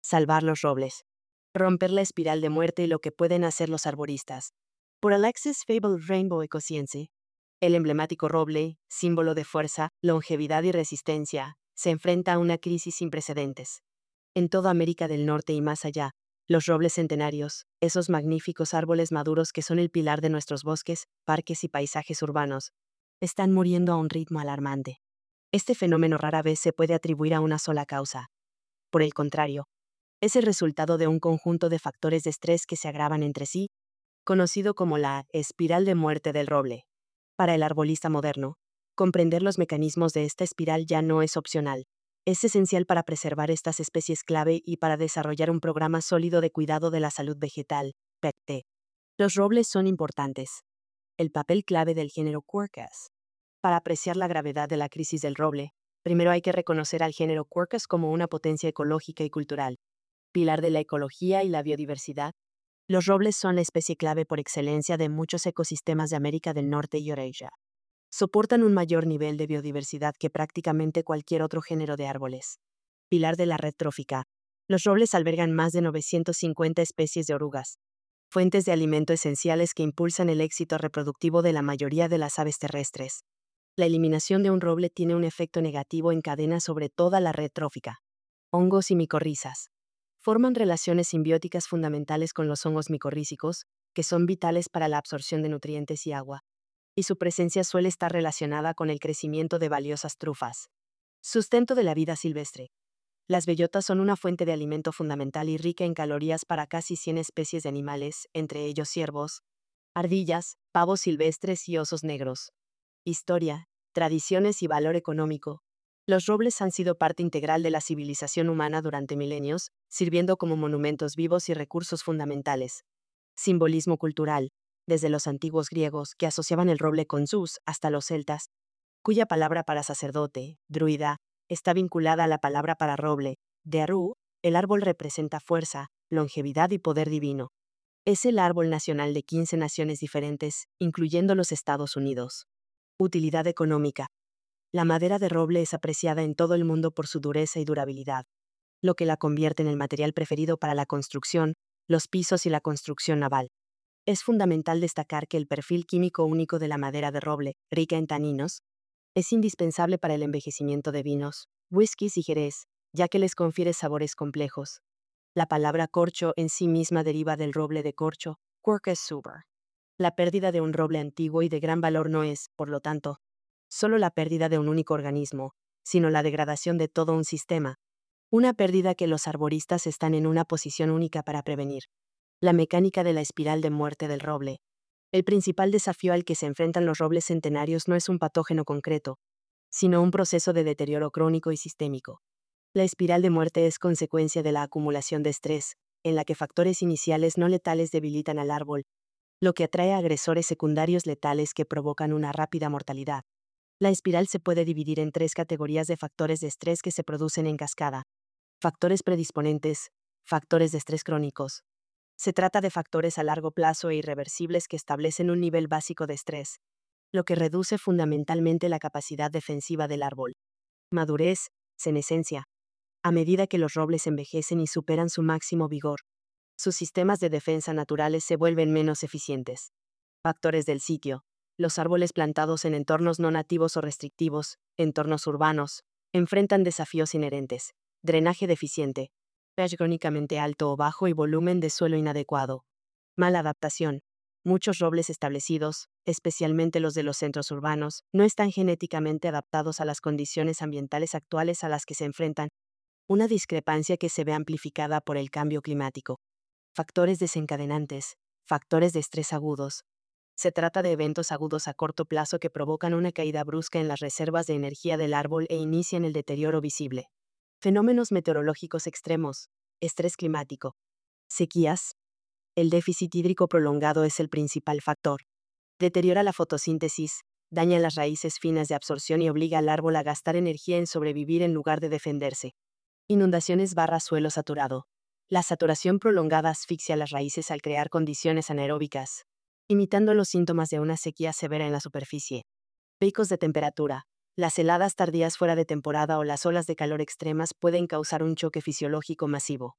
Salvar los robles. Romper la espiral de muerte y lo que pueden hacer los arboristas. Por Alexis Fable Rainbow Ecoscience, el emblemático roble, símbolo de fuerza, longevidad y resistencia, se enfrenta a una crisis sin precedentes. En toda América del Norte y más allá, los robles centenarios, esos magníficos árboles maduros que son el pilar de nuestros bosques, parques y paisajes urbanos, están muriendo a un ritmo alarmante. Este fenómeno rara vez se puede atribuir a una sola causa. Por el contrario, es el resultado de un conjunto de factores de estrés que se agravan entre sí, conocido como la espiral de muerte del roble. Para el arbolista moderno, comprender los mecanismos de esta espiral ya no es opcional. Es esencial para preservar estas especies clave y para desarrollar un programa sólido de cuidado de la salud vegetal, PECT. Los robles son importantes. El papel clave del género Quercus. Para apreciar la gravedad de la crisis del roble, primero hay que reconocer al género Quercus como una potencia ecológica y cultural, pilar de la ecología y la biodiversidad. Los robles son la especie clave por excelencia de muchos ecosistemas de América del Norte y Eurasia. Soportan un mayor nivel de biodiversidad que prácticamente cualquier otro género de árboles. Pilar de la red trófica. Los robles albergan más de 950 especies de orugas, fuentes de alimento esenciales que impulsan el éxito reproductivo de la mayoría de las aves terrestres. La eliminación de un roble tiene un efecto negativo en cadena sobre toda la red trófica. Hongos y micorrizas. Forman relaciones simbióticas fundamentales con los hongos micorrízicos, que son vitales para la absorción de nutrientes y agua, y su presencia suele estar relacionada con el crecimiento de valiosas trufas. Sustento de la vida silvestre. Las bellotas son una fuente de alimento fundamental y rica en calorías para casi 100 especies de animales, entre ellos ciervos, ardillas, pavos silvestres y osos negros. Historia, tradiciones y valor económico. Los robles han sido parte integral de la civilización humana durante milenios, sirviendo como monumentos vivos y recursos fundamentales. Simbolismo cultural, desde los antiguos griegos, que asociaban el roble con Zeus, hasta los celtas, cuya palabra para sacerdote, druida, está vinculada a la palabra para roble, de Aru. El árbol representa fuerza, longevidad y poder divino. Es el árbol nacional de 15 naciones diferentes, incluyendo los Estados Unidos. Utilidad económica. La madera de roble es apreciada en todo el mundo por su dureza y durabilidad, lo que la convierte en el material preferido para la construcción, los pisos y la construcción naval. Es fundamental destacar que el perfil químico único de la madera de roble, rica en taninos, es indispensable para el envejecimiento de vinos, whiskies y jerez, ya que les confiere sabores complejos. La palabra corcho en sí misma deriva del roble de corcho, Quercus subr. La pérdida de un roble antiguo y de gran valor no es, por lo tanto, solo la pérdida de un único organismo, sino la degradación de todo un sistema. Una pérdida que los arboristas están en una posición única para prevenir. La mecánica de la espiral de muerte del roble. El principal desafío al que se enfrentan los robles centenarios no es un patógeno concreto, sino un proceso de deterioro crónico y sistémico. La espiral de muerte es consecuencia de la acumulación de estrés, en la que factores iniciales no letales debilitan al árbol, lo que atrae a agresores secundarios letales que provocan una rápida mortalidad. La espiral se puede dividir en 3 categorías de factores de estrés que se producen en cascada. Factores predisponentes, factores de estrés crónicos. Se trata de factores a largo plazo e irreversibles que establecen un nivel básico de estrés, lo que reduce fundamentalmente la capacidad defensiva del árbol. Madurez, senescencia. A medida que los robles envejecen y superan su máximo vigor, sus sistemas de defensa naturales se vuelven menos eficientes. Factores del sitio. Los árboles plantados en entornos no nativos o restrictivos, entornos urbanos, enfrentan desafíos inherentes. Drenaje deficiente, pH crónicamente alto o bajo y volumen de suelo inadecuado. Mala adaptación. Muchos robles establecidos, especialmente los de los centros urbanos, no están genéticamente adaptados a las condiciones ambientales actuales a las que se enfrentan, una discrepancia que se ve amplificada por el cambio climático. Factores desencadenantes, factores de estrés agudos. Se trata de eventos agudos a corto plazo que provocan una caída brusca en las reservas de energía del árbol e inician el deterioro visible. Fenómenos meteorológicos extremos, estrés climático, sequías. El déficit hídrico prolongado es el principal factor. Deteriora la fotosíntesis, daña las raíces finas de absorción y obliga al árbol a gastar energía en sobrevivir en lugar de defenderse. Inundaciones / suelo saturado. La saturación prolongada asfixia las raíces al crear condiciones anaeróbicas, imitando los síntomas de una sequía severa en la superficie. Picos de temperatura. Las heladas tardías fuera de temporada o las olas de calor extremas pueden causar un choque fisiológico masivo.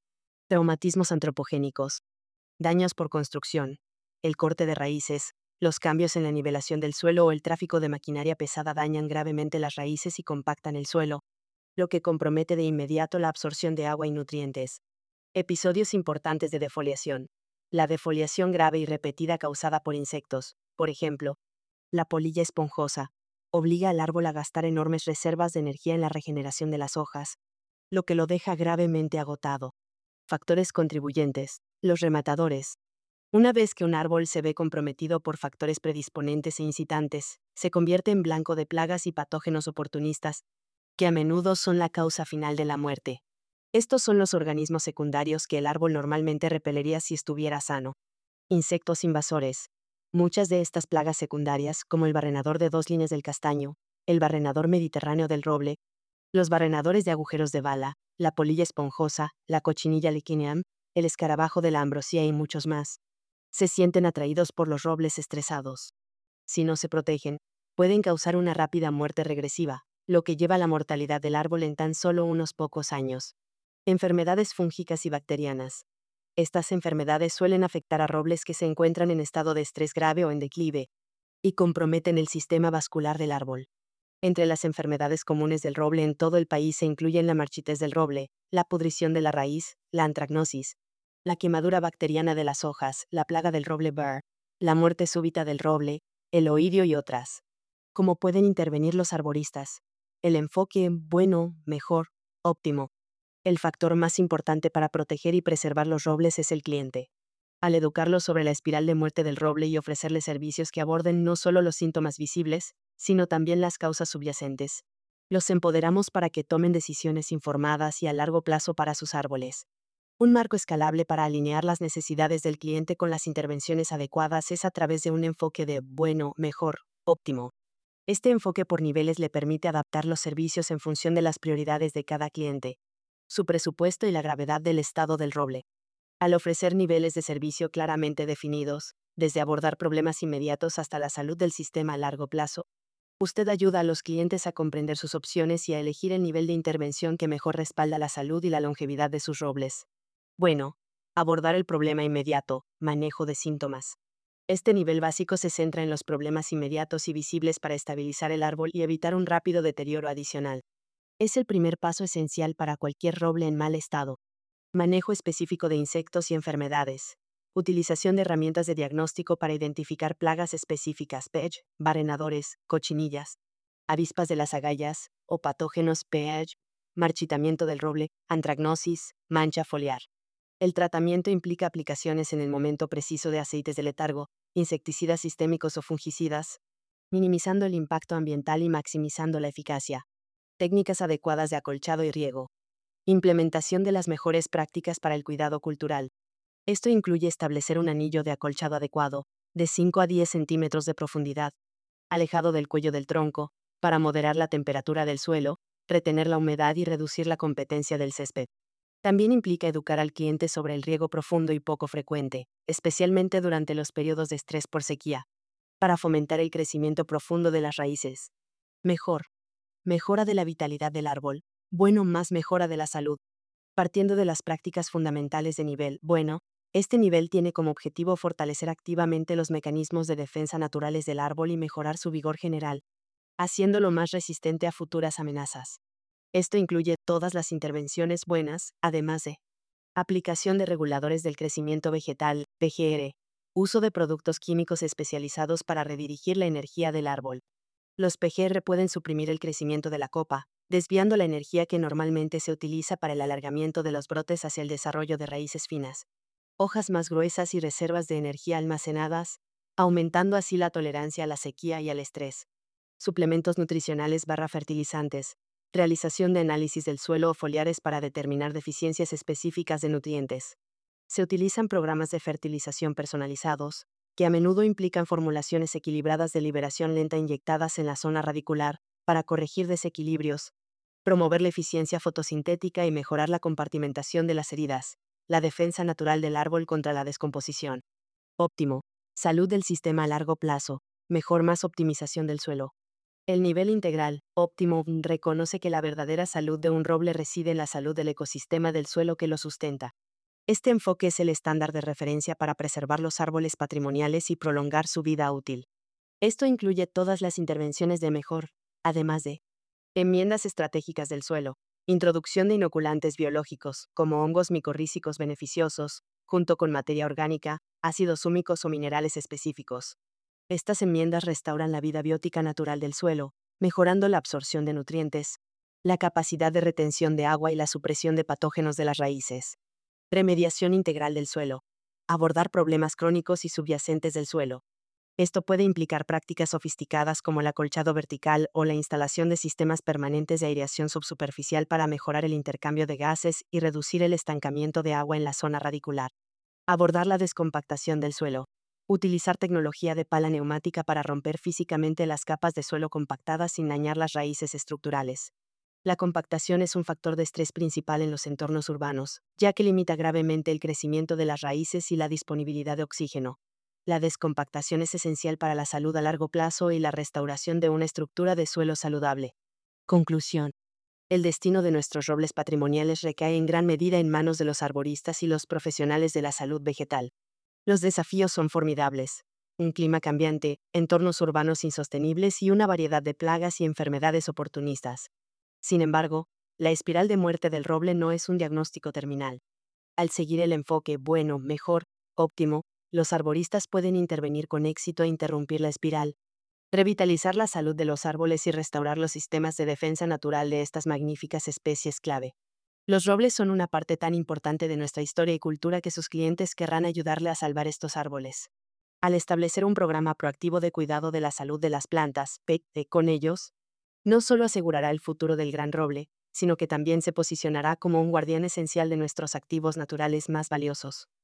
Traumatismos antropogénicos. Daños por construcción. El corte de raíces, los cambios en la nivelación del suelo o el tráfico de maquinaria pesada dañan gravemente las raíces y compactan el suelo, lo que compromete de inmediato la absorción de agua y nutrientes. Episodios importantes de defoliación. La defoliación grave y repetida causada por insectos, por ejemplo, la polilla esponjosa, obliga al árbol a gastar enormes reservas de energía en la regeneración de las hojas, lo que lo deja gravemente agotado. Factores contribuyentes. Los rematadores. Una vez que un árbol se ve comprometido por factores predisponentes e incitantes, se convierte en blanco de plagas y patógenos oportunistas, que a menudo son la causa final de la muerte. Estos son los organismos secundarios que el árbol normalmente repelería si estuviera sano. Insectos invasores. Muchas de estas plagas secundarias, como el barrenador de 2 líneas del castaño, el barrenador mediterráneo del roble, los barrenadores de agujeros de bala, la polilla esponjosa, la cochinilla licinium, el escarabajo de la ambrosía y muchos más, se sienten atraídos por los robles estresados. Si no se protegen, pueden causar una rápida muerte regresiva, lo que lleva a la mortalidad del árbol en tan solo unos pocos años. Enfermedades fúngicas y bacterianas. Estas enfermedades suelen afectar a robles que se encuentran en estado de estrés grave o en declive, y comprometen el sistema vascular del árbol. Entre las enfermedades comunes del roble en todo el país se incluyen la marchitez del roble, la pudrición de la raíz, la antragnosis, la quemadura bacteriana de las hojas, la plaga del roble burr, la muerte súbita del roble, el oidio y otras. ¿Cómo pueden intervenir los arboristas? El enfoque bueno, mejor, óptimo. El factor más importante para proteger y preservar los robles es el cliente. Al educarlos sobre la espiral de muerte del roble y ofrecerles servicios que aborden no solo los síntomas visibles, sino también las causas subyacentes, los empoderamos para que tomen decisiones informadas y a largo plazo para sus árboles. Un marco escalable para alinear las necesidades del cliente con las intervenciones adecuadas es a través de un enfoque de bueno, mejor, óptimo. Este enfoque por niveles le permite adaptar los servicios en función de las prioridades de cada cliente, su presupuesto y la gravedad del estado del roble. Al ofrecer niveles de servicio claramente definidos, desde abordar problemas inmediatos hasta la salud del sistema a largo plazo, usted ayuda a los clientes a comprender sus opciones y a elegir el nivel de intervención que mejor respalda la salud y la longevidad de sus robles. Bueno, abordar el problema inmediato, manejo de síntomas. Este nivel básico se centra en los problemas inmediatos y visibles para estabilizar el árbol y evitar un rápido deterioro adicional. Es el primer paso esencial para cualquier roble en mal estado. Manejo específico de insectos y enfermedades. Utilización de herramientas de diagnóstico para identificar plagas específicas, PEG, barrenadores, cochinillas, avispas de las agallas o patógenos PEG, marchitamiento del roble, antragnosis, mancha foliar. El tratamiento implica aplicaciones en el momento preciso de aceites de letargo, insecticidas sistémicos o fungicidas, minimizando el impacto ambiental y maximizando la eficacia. Técnicas adecuadas de acolchado y riego. Implementación de las mejores prácticas para el cuidado cultural. Esto incluye establecer un anillo de acolchado adecuado, de 5 a 10 centímetros de profundidad, alejado del cuello del tronco, para moderar la temperatura del suelo, retener la humedad y reducir la competencia del césped. También implica educar al cliente sobre el riego profundo y poco frecuente, especialmente durante los periodos de estrés por sequía, para fomentar el crecimiento profundo de las raíces. Mejora de la vitalidad del árbol. Bueno más mejora de la salud. Partiendo de las prácticas fundamentales de nivel bueno, este nivel tiene como objetivo fortalecer activamente los mecanismos de defensa naturales del árbol y mejorar su vigor general, haciéndolo más resistente a futuras amenazas. Esto incluye todas las intervenciones buenas, además de aplicación de reguladores del crecimiento vegetal, PGR, uso de productos químicos especializados para redirigir la energía del árbol. Los PGR pueden suprimir el crecimiento de la copa, desviando la energía que normalmente se utiliza para el alargamiento de los brotes hacia el desarrollo de raíces finas, hojas más gruesas y reservas de energía almacenadas, aumentando así la tolerancia a la sequía y al estrés. Suplementos nutricionales / fertilizantes. Realización de análisis del suelo o foliares para determinar deficiencias específicas de nutrientes. Se utilizan programas de fertilización personalizados, que a menudo implican formulaciones equilibradas de liberación lenta inyectadas en la zona radicular, para corregir desequilibrios, promover la eficiencia fotosintética y mejorar la compartimentación de las heridas, la defensa natural del árbol contra la descomposición. Óptimo. Salud del sistema a largo plazo. Mejor más optimización del suelo. El nivel integral, óptimo, reconoce que la verdadera salud de un roble reside en la salud del ecosistema del suelo que lo sustenta. Este enfoque es el estándar de referencia para preservar los árboles patrimoniales y prolongar su vida útil. Esto incluye todas las intervenciones de mejor, además de enmiendas estratégicas del suelo, introducción de inoculantes biológicos, como hongos micorrízicos beneficiosos, junto con materia orgánica, ácidos húmicos o minerales específicos. Estas enmiendas restauran la vida biótica natural del suelo, mejorando la absorción de nutrientes, la capacidad de retención de agua y la supresión de patógenos de las raíces. Remediación integral del suelo. Abordar problemas crónicos y subyacentes del suelo. Esto puede implicar prácticas sofisticadas como el acolchado vertical o la instalación de sistemas permanentes de aireación subsuperficial para mejorar el intercambio de gases y reducir el estancamiento de agua en la zona radicular. Abordar la descompactación del suelo. Utilizar tecnología de pala neumática para romper físicamente las capas de suelo compactadas sin dañar las raíces estructurales. La compactación es un factor de estrés principal en los entornos urbanos, ya que limita gravemente el crecimiento de las raíces y la disponibilidad de oxígeno. La descompactación es esencial para la salud a largo plazo y la restauración de una estructura de suelo saludable. Conclusión. El destino de nuestros robles patrimoniales recae en gran medida en manos de los arboristas y los profesionales de la salud vegetal. Los desafíos son formidables. Un clima cambiante, entornos urbanos insostenibles y una variedad de plagas y enfermedades oportunistas. Sin embargo, la espiral de muerte del roble no es un diagnóstico terminal. Al seguir el enfoque bueno, mejor, óptimo, los arboristas pueden intervenir con éxito e interrumpir la espiral, revitalizar la salud de los árboles y restaurar los sistemas de defensa natural de estas magníficas especies clave. Los robles son una parte tan importante de nuestra historia y cultura que sus clientes querrán ayudarle a salvar estos árboles. Al establecer un programa proactivo de cuidado de la salud de las plantas, con ellos, no solo asegurará el futuro del gran roble, sino que también se posicionará como un guardián esencial de nuestros activos naturales más valiosos.